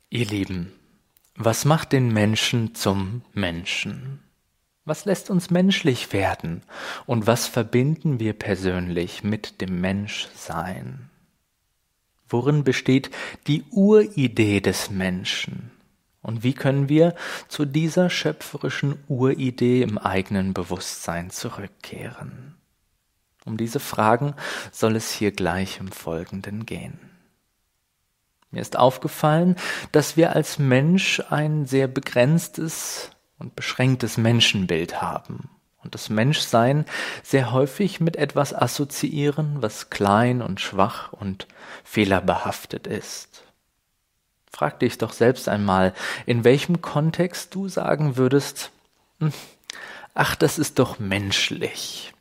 Ihr Lieben, was macht den Menschen zum Menschen? Was lässt uns menschlich werden? Und was verbinden wir persönlich mit dem Menschsein? Worin besteht die Uridee des Menschen? Und wie können wir zu dieser schöpferischen Uridee im eigenen Bewusstsein zurückkehren? Um diese Fragen soll es hier gleich im Folgenden gehen. Mir ist aufgefallen, dass wir als Mensch ein sehr begrenztes und beschränktes Menschenbild haben und das Menschsein sehr häufig mit etwas assoziieren, was klein und schwach und fehlerbehaftet ist. Frag dich doch selbst einmal, in welchem Kontext du sagen würdest, ach, das ist doch menschlich.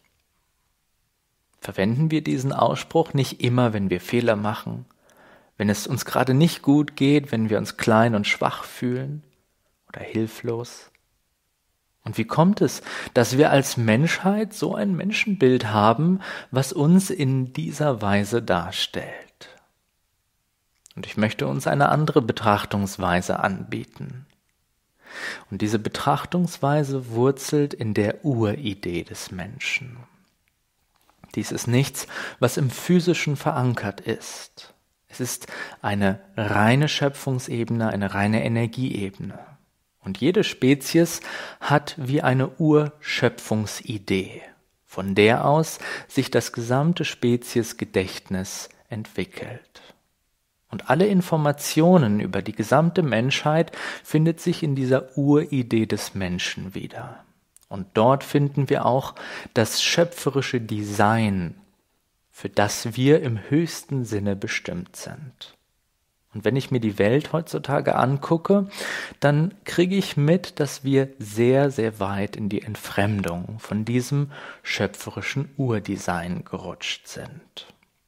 Verwenden wir diesen Ausspruch nicht immer, wenn wir Fehler machen? Wenn es uns gerade nicht gut geht, wenn wir uns klein und schwach fühlen oder hilflos? Und wie kommt es, dass wir als Menschheit so ein Menschenbild haben, was uns in dieser Weise darstellt? Und ich möchte uns eine andere Betrachtungsweise anbieten. Und diese Betrachtungsweise wurzelt in der Uridee des Menschen. Dies ist nichts, was im Physischen verankert ist. Es ist eine reine Schöpfungsebene, eine reine Energieebene. Und jede Spezies hat wie eine Urschöpfungsidee, von der aus sich das gesamte Speziesgedächtnis entwickelt. Und alle Informationen über die gesamte Menschheit findet sich in dieser Uridee des Menschen wieder. Und dort finden wir auch das schöpferische Design, für das wir im höchsten Sinne bestimmt sind. Und wenn ich mir die Welt heutzutage angucke, dann kriege ich mit, dass wir sehr, sehr weit in die Entfremdung von diesem schöpferischen Urdesign gerutscht sind.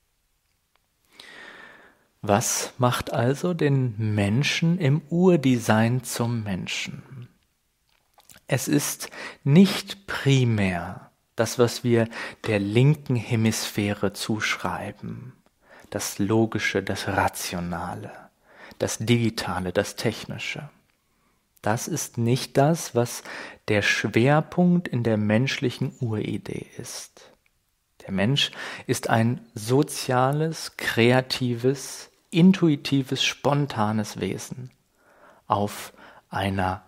Was macht also den Menschen im Urdesign zum Menschen? Es ist nicht primär das, was wir der linken Hemisphäre zuschreiben, das Logische, das Rationale, das Digitale, das Technische. Das ist nicht das, was der Schwerpunkt in der menschlichen Uridee ist. Der Mensch ist ein soziales, kreatives, intuitives, spontanes Wesen auf einer,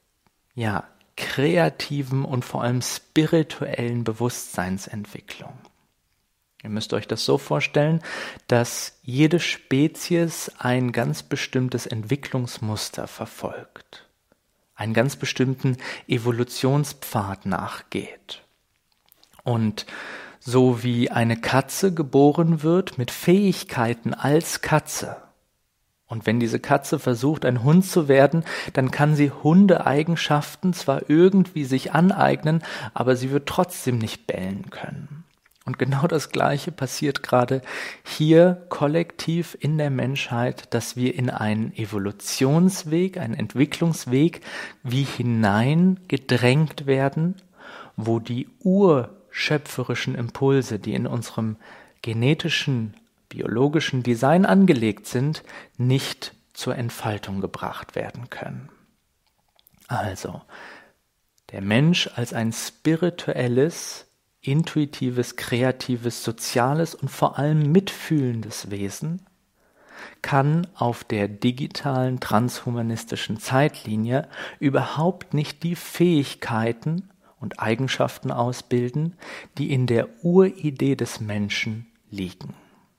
kreativen und vor allem spirituellen Bewusstseinsentwicklung. Ihr müsst euch das so vorstellen, dass jede Spezies ein ganz bestimmtes Entwicklungsmuster verfolgt, einen ganz bestimmten Evolutionspfad nachgeht. Und so wie eine Katze geboren wird mit Fähigkeiten als Katze, und wenn diese Katze versucht, ein Hund zu werden, dann kann sie Hundeeigenschaften zwar irgendwie sich aneignen, aber sie wird trotzdem nicht bellen können. Und genau das Gleiche passiert gerade hier kollektiv in der Menschheit, dass wir in einen Evolutionsweg, einen Entwicklungsweg wie hineingedrängt werden, wo die urschöpferischen Impulse, die in unserem genetischen biologischen Design angelegt sind, nicht zur Entfaltung gebracht werden können. Also, der Mensch als ein spirituelles, intuitives, kreatives, soziales und vor allem mitfühlendes Wesen kann auf der digitalen, transhumanistischen Zeitlinie überhaupt nicht die Fähigkeiten und Eigenschaften ausbilden, die in der Uridee des Menschen liegen.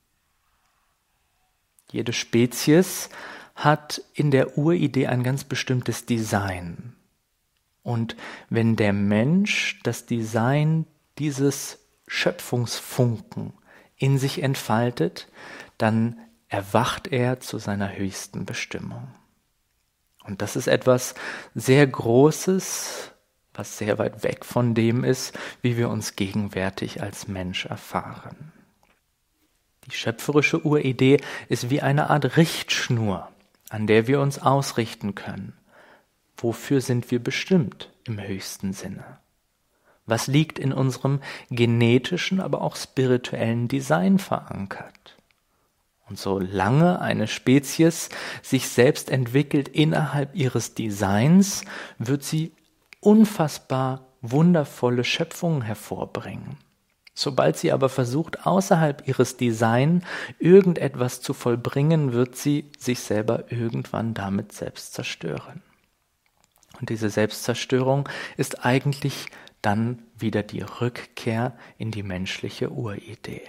Jede Spezies hat in der Uridee ein ganz bestimmtes Design. Und wenn der Mensch das Design dieses Schöpfungsfunken in sich entfaltet, dann erwacht er zu seiner höchsten Bestimmung. Und das ist etwas sehr Großes, was sehr weit weg von dem ist, wie wir uns gegenwärtig als Mensch erfahren. Die schöpferische Uridee ist wie eine Art Richtschnur, an der wir uns ausrichten können. Wofür sind wir bestimmt im höchsten Sinne? Was liegt in unserem genetischen, aber auch spirituellen Design verankert? Und solange eine Spezies sich selbst entwickelt innerhalb ihres Designs, wird sie unfassbar wundervolle Schöpfungen hervorbringen. Sobald sie aber versucht, außerhalb ihres Designs irgendetwas zu vollbringen, wird sie sich selber irgendwann damit selbst zerstören. Und diese Selbstzerstörung ist eigentlich dann wieder die Rückkehr in die menschliche Uridee.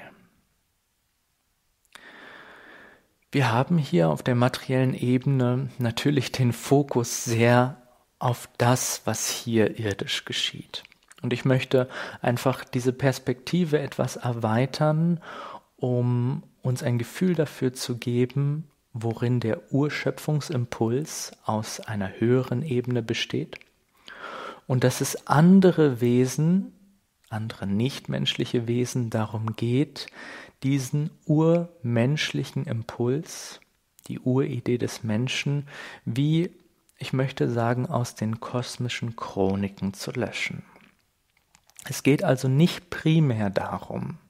Wir haben hier auf der materiellen Ebene natürlich den Fokus sehr auf das, was hier irdisch geschieht. Und ich möchte einfach diese Perspektive etwas erweitern, um uns ein Gefühl dafür zu geben, worin der Urschöpfungsimpuls aus einer höheren Ebene besteht und dass es andere Wesen, andere nichtmenschliche Wesen darum geht, diesen urmenschlichen Impuls, die Uridee des Menschen, wie, ich möchte sagen, aus den kosmischen Chroniken zu löschen. Es geht also nicht primär darum,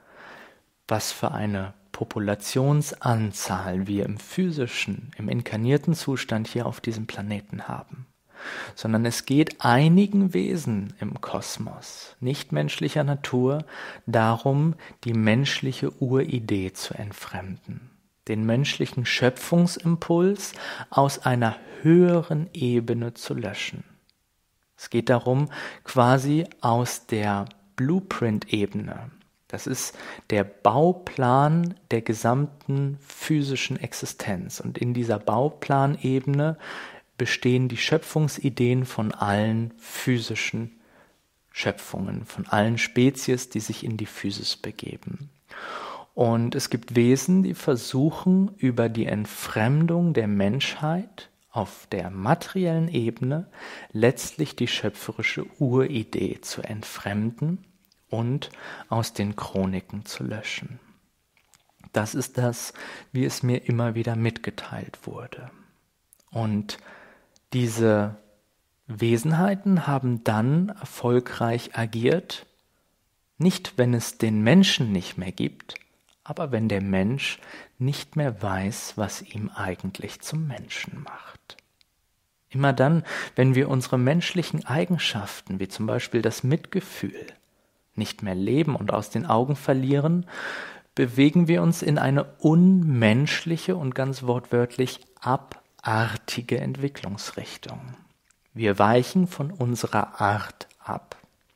was für eine Populationsanzahl wir im physischen, im inkarnierten Zustand hier auf diesem Planeten haben, sondern es geht einigen Wesen im Kosmos, nichtmenschlicher Natur, darum, die menschliche Uridee zu entfremden, den menschlichen Schöpfungsimpuls aus einer höheren Ebene zu löschen. Es geht darum, quasi aus der Blueprint-Ebene, das ist der Bauplan der gesamten physischen Existenz. Und in dieser Bauplanebene bestehen die Schöpfungsideen von allen physischen Schöpfungen, von allen Spezies, die sich in die Physis begeben. Und es gibt Wesen, die versuchen, über die Entfremdung der Menschheit auf der materiellen Ebene letztlich die schöpferische Uridee zu entfremden und aus den Chroniken zu löschen. Das ist das, wie es mir immer wieder mitgeteilt wurde. Und diese Wesenheiten haben dann erfolgreich agiert, nicht wenn es den Menschen nicht mehr gibt, aber wenn der Mensch nicht mehr weiß, was ihm eigentlich zum Menschen macht. Immer dann, wenn wir unsere menschlichen Eigenschaften, wie zum Beispiel das Mitgefühl, nicht mehr leben und aus den Augen verlieren, bewegen wir uns in eine unmenschliche und ganz wortwörtlich abartige Entwicklungsrichtung. Wir weichen von unserer Art ab.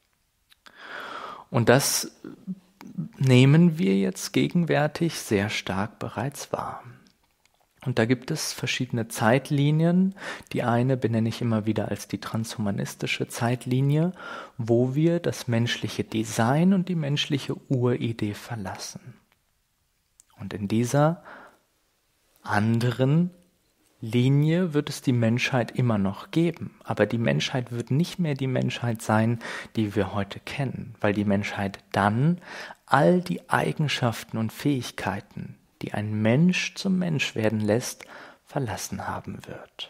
Und das nehmen wir jetzt gegenwärtig sehr stark bereits wahr. Und da gibt es verschiedene Zeitlinien. Die eine benenne ich immer wieder als die transhumanistische Zeitlinie, wo wir das menschliche Design und die menschliche Uridee verlassen. Und in dieser anderen Linie wird es die Menschheit immer noch geben. Aber die Menschheit wird nicht mehr die Menschheit sein, die wir heute kennen, weil die Menschheit dann all die Eigenschaften und Fähigkeiten, die ein Mensch zum Mensch werden lässt, verlassen haben wird.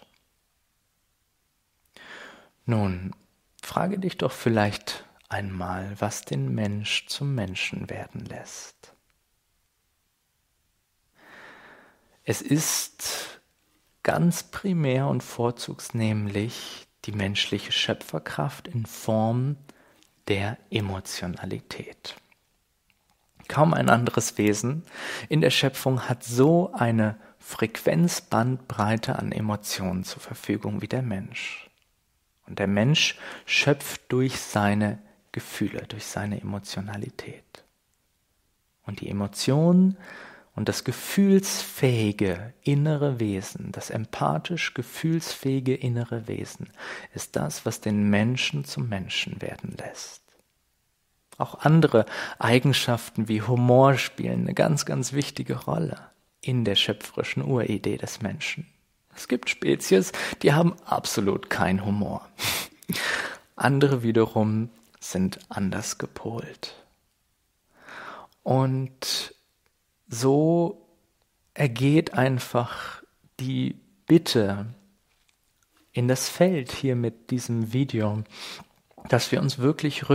Nun, frage dich doch vielleicht einmal, was den Mensch zum Menschen werden lässt. Es ist ganz primär und vorzugsnämlich die menschliche Schöpferkraft in Form der Emotionalität. Kaum ein anderes Wesen in der Schöpfung hat so eine Frequenzbandbreite an Emotionen zur Verfügung wie der Mensch. Und der Mensch schöpft durch seine Gefühle, durch seine Emotionalität. Und die Emotionen und das gefühlsfähige innere Wesen, das empathisch gefühlsfähige innere Wesen, ist das, was den Menschen zum Menschen werden lässt. Auch andere Eigenschaften wie Humor spielen eine ganz, ganz wichtige Rolle in der schöpferischen Uridee des Menschen. Es gibt Spezies, die haben absolut keinen Humor. Andere wiederum sind anders gepolt. Und so ergeht einfach die Bitte in das Feld hier mit diesem Video, dass wir uns wirklich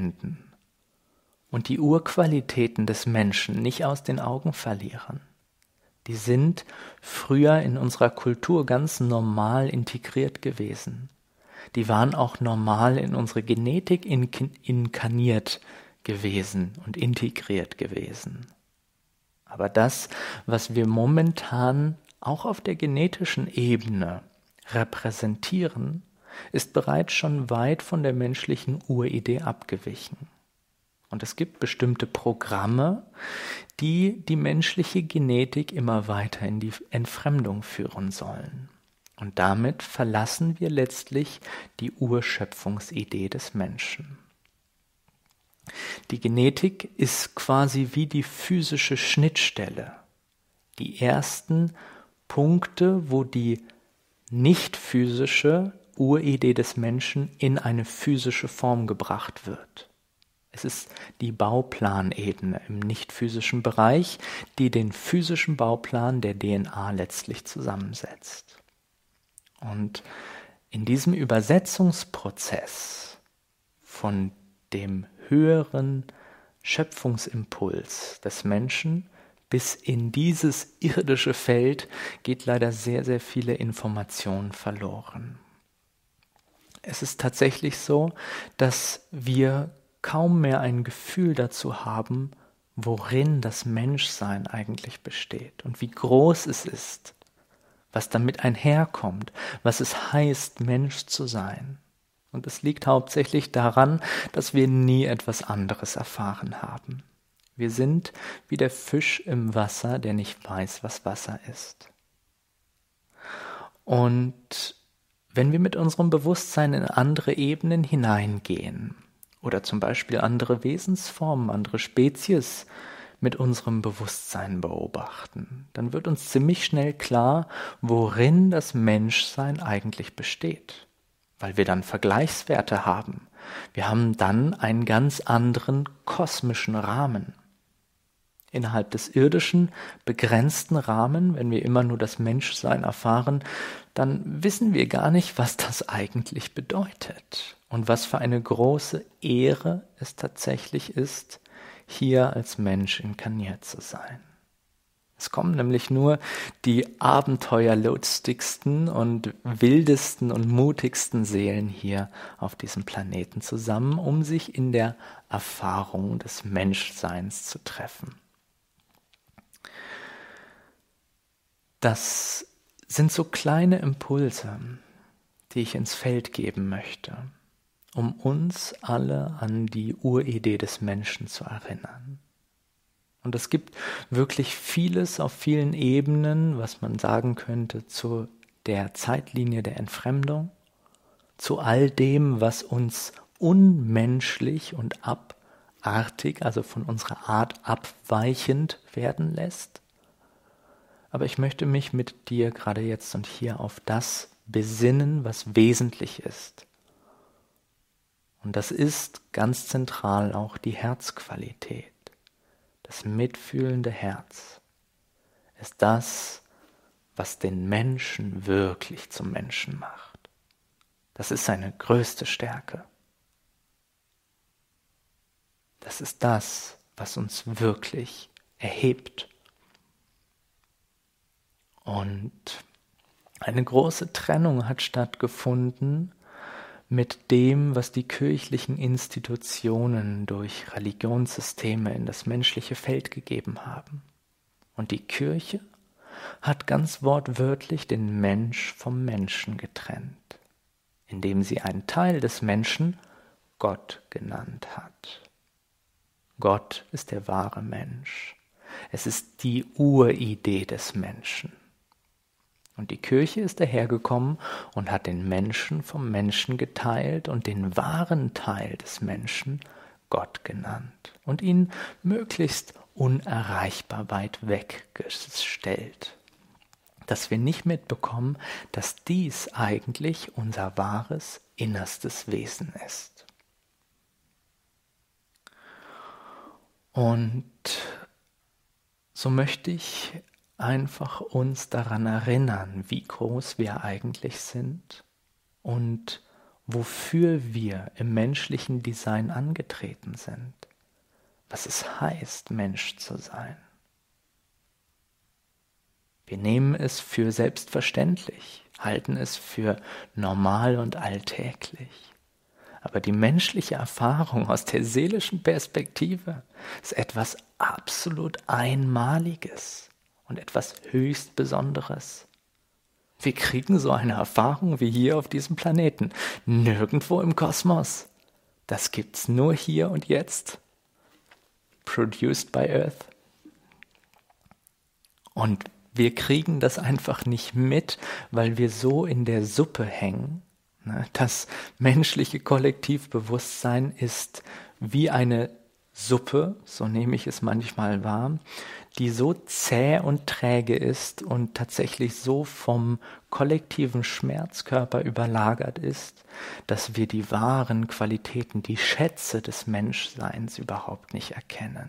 rückverbinden und die Urqualitäten des Menschen nicht aus den Augen verlieren. Die sind früher in unserer Kultur ganz normal integriert gewesen. Die waren auch normal in unsere Genetik inkarniert gewesen und integriert gewesen. Aber das, was wir momentan auch auf der genetischen Ebene repräsentieren, ist bereits schon weit von der menschlichen Uridee abgewichen. Und es gibt bestimmte Programme, die die menschliche Genetik immer weiter in die Entfremdung führen sollen. Und damit verlassen wir letztlich die Urschöpfungsidee des Menschen. Die Genetik ist quasi wie die physische Schnittstelle. Die ersten Punkte, wo die nicht physische Uridee des Menschen in eine physische Form gebracht wird. Es ist die Bauplanebene im nicht-physischen Bereich, die den physischen Bauplan der DNA letztlich zusammensetzt. Und in diesem Übersetzungsprozess von dem höheren Schöpfungsimpuls des Menschen bis in dieses irdische Feld geht leider sehr, sehr viele Informationen verloren. Es ist tatsächlich so, dass wir kaum mehr ein Gefühl dazu haben, worin das Menschsein eigentlich besteht und wie groß es ist, was damit einherkommt, was es heißt, Mensch zu sein. Und es liegt hauptsächlich daran, dass wir nie etwas anderes erfahren haben. Wir sind wie der Fisch im Wasser, der nicht weiß, was Wasser ist. Und wenn wir mit unserem Bewusstsein in andere Ebenen hineingehen oder zum Beispiel andere Wesensformen, andere Spezies mit unserem Bewusstsein beobachten, dann wird uns ziemlich schnell klar, worin das Menschsein eigentlich besteht, weil wir dann Vergleichswerte haben. Wir haben dann einen ganz anderen kosmischen Rahmen. Innerhalb des irdischen, begrenzten Rahmen, wenn wir immer nur das Menschsein erfahren, dann wissen wir gar nicht, was das eigentlich bedeutet und was für eine große Ehre es tatsächlich ist, hier als Mensch inkarniert zu sein. Es kommen nämlich nur die abenteuerlustigsten und wildesten und mutigsten Seelen hier auf diesem Planeten zusammen, um sich in der Erfahrung des Menschseins zu treffen. Das sind so kleine Impulse, die ich ins Feld geben möchte, um uns alle an die Uridee des Menschen zu erinnern. Und es gibt wirklich vieles auf vielen Ebenen, was man sagen könnte, zu der Zeitlinie der Entfremdung, zu all dem, was uns unmenschlich und abartig, also von unserer Art abweichend werden lässt. Aber ich möchte mich mit dir gerade jetzt und hier auf das besinnen, was wesentlich ist. Und das ist ganz zentral auch die Herzqualität. Das mitfühlende Herz ist das, was den Menschen wirklich zum Menschen macht. Das ist seine größte Stärke. Das ist das, was uns wirklich erhebt. Und eine große Trennung hat stattgefunden mit dem, was die kirchlichen Institutionen durch Religionssysteme in das menschliche Feld gegeben haben. Und die Kirche hat ganz wortwörtlich den Mensch vom Menschen getrennt, indem sie einen Teil des Menschen Gott genannt hat. Gott ist der wahre Mensch. Es ist die Uridee des Menschen. Und die Kirche ist dahergekommen und hat den Menschen vom Menschen geteilt und den wahren Teil des Menschen Gott genannt und ihn möglichst unerreichbar weit weggestellt, dass wir nicht mitbekommen, dass dies eigentlich unser wahres, innerstes Wesen ist. Und so möchte ich einfach uns daran erinnern, wie groß wir eigentlich sind und wofür wir im menschlichen Design angetreten sind, was es heißt, Mensch zu sein. Wir nehmen es für selbstverständlich, halten es für normal und alltäglich. Aber die menschliche Erfahrung aus der seelischen Perspektive ist etwas absolut Einmaliges und etwas höchst Besonderes. Wir kriegen so eine Erfahrung wie hier auf diesem Planeten, nirgendwo im Kosmos. Das gibt's nur hier und jetzt. Produced by Earth. Und wir kriegen das einfach nicht mit, weil wir so in der Suppe hängen. Das menschliche Kollektivbewusstsein ist wie eine Suppe, so nehme ich es manchmal wahr, die so zäh und träge ist und tatsächlich so vom kollektiven Schmerzkörper überlagert ist, dass wir die wahren Qualitäten, die Schätze des Menschseins überhaupt nicht erkennen.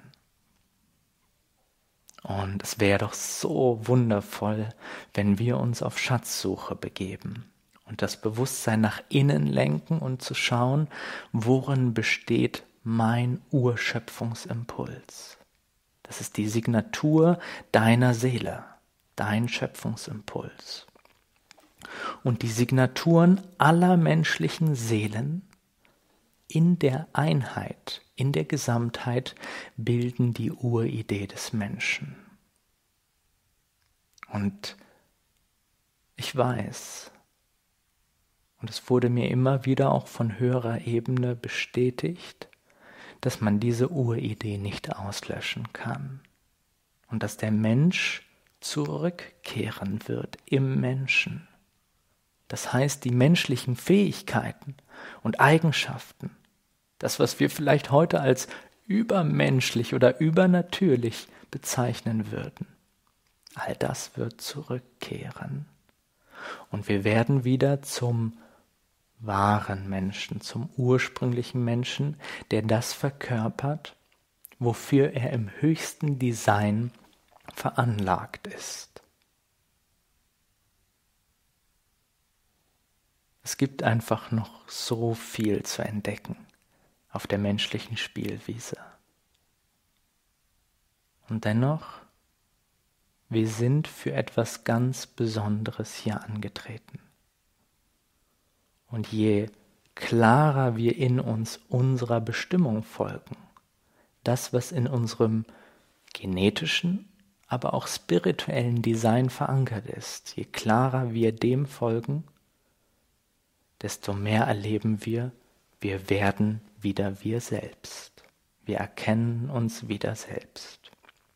Und es wäre doch so wundervoll, wenn wir uns auf Schatzsuche begeben und das Bewusstsein nach innen lenken und zu schauen, worin besteht mein Urschöpfungsimpuls. Das ist die Signatur deiner Seele, dein Schöpfungsimpuls. Und die Signaturen aller menschlichen Seelen in der Einheit, in der Gesamtheit bilden die Uridee des Menschen. Und ich weiß, und es wurde mir immer wieder auch von höherer Ebene bestätigt, dass man diese Uridee nicht auslöschen kann und dass der Mensch zurückkehren wird im Menschen. Das heißt, die menschlichen Fähigkeiten und Eigenschaften, das, was wir vielleicht heute als übermenschlich oder übernatürlich bezeichnen würden, all das wird zurückkehren. Und wir werden wieder zum wahren Menschen, zum ursprünglichen Menschen, der das verkörpert, wofür er im höchsten Design veranlagt ist. Es gibt einfach noch so viel zu entdecken auf der menschlichen Spielwiese. Und dennoch, wir sind für etwas ganz Besonderes hier angetreten. Und je klarer wir in uns unserer Bestimmung folgen, das, was in unserem genetischen, aber auch spirituellen Design verankert ist, je klarer wir dem folgen, desto mehr erleben wir werden wieder wir selbst. Wir erkennen uns wieder selbst.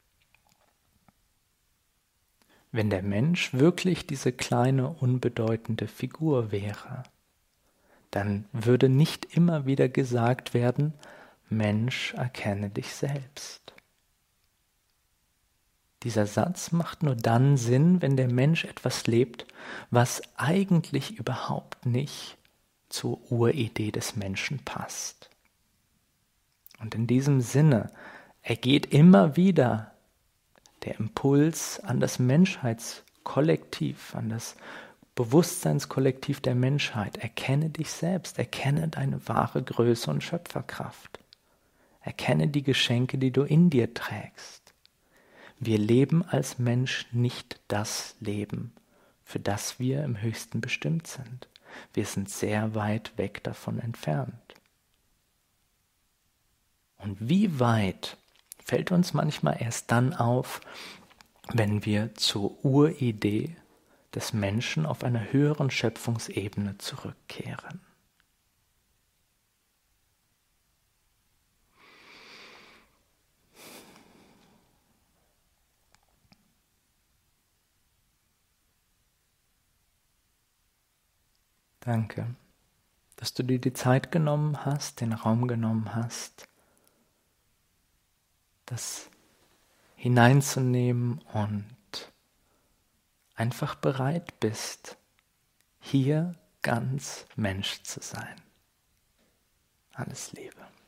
Wenn der Mensch wirklich diese kleine, unbedeutende Figur wäre, dann würde nicht immer wieder gesagt werden, Mensch, erkenne dich selbst. Dieser Satz macht nur dann Sinn, wenn der Mensch etwas lebt, was eigentlich überhaupt nicht zur Uridee des Menschen passt. Und in diesem Sinne ergeht immer wieder der Impuls an das Menschheitskollektiv, an das Bewusstseinskollektiv der Menschheit. Erkenne dich selbst, erkenne deine wahre Größe und Schöpferkraft. Erkenne die Geschenke, die du in dir trägst. Wir leben als Mensch nicht das Leben, für das wir im Höchsten bestimmt sind. Wir sind sehr weit weg davon entfernt. Und wie weit fällt uns manchmal erst dann auf, wenn wir zur Uridee des Menschen auf einer höheren Schöpfungsebene zurückkehren. Danke, dass du dir die Zeit genommen hast, den Raum genommen hast, das hineinzunehmen und einfach bereit bist, hier ganz Mensch zu sein. Alles Liebe.